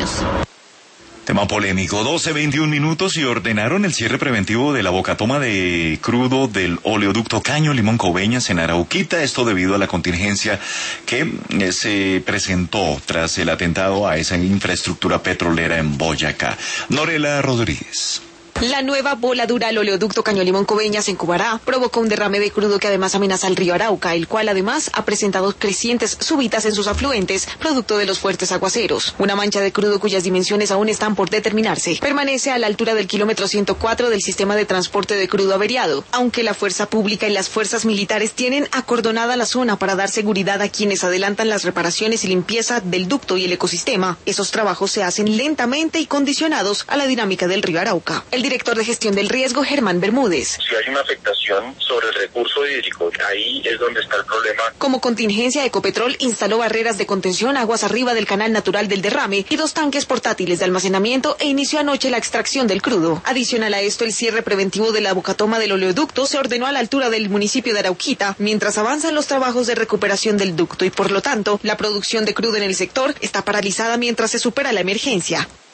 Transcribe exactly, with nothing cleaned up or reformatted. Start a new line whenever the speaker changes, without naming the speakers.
años.
Tema polémico, doce veintiún minutos y ordenaron el cierre preventivo de la bocatoma de crudo del oleoducto Caño Limón Coveñas en Arauquita, esto debido a la contingencia que eh, se presentó tras el atentado a esa infraestructura petrolera en Boyacá. Norela Rodríguez.
La nueva voladura al oleoducto Caño Limón Coveñas en Cubará provocó un derrame de crudo que además amenaza al río Arauca, el cual además ha presentado crecientes súbitas en sus afluentes, producto de los fuertes aguaceros. Una mancha de crudo cuyas dimensiones aún están por determinarse permanece a la altura del kilómetro ciento cuatro del sistema de transporte de crudo averiado, aunque la fuerza pública y las fuerzas militares tienen acordonada la zona para dar seguridad a quienes adelantan las reparaciones y limpieza del ducto y el ecosistema. Esos trabajos se hacen lentamente y condicionados a la dinámica del río Arauca. El director de gestión del riesgo, Germán Bermúdez.
Si hay una afectación sobre el recurso hídrico, ahí es donde está el problema.
Como contingencia, Ecopetrol instaló barreras de contención aguas arriba del canal natural del derrame y dos tanques portátiles de almacenamiento e inició anoche la extracción del crudo. Adicional a esto, el cierre preventivo de la bocatoma del oleoducto se ordenó a la altura del municipio de Arauquita, mientras avanzan los trabajos de recuperación del ducto y por lo tanto, la producción de crudo en el sector está paralizada mientras se supera la emergencia.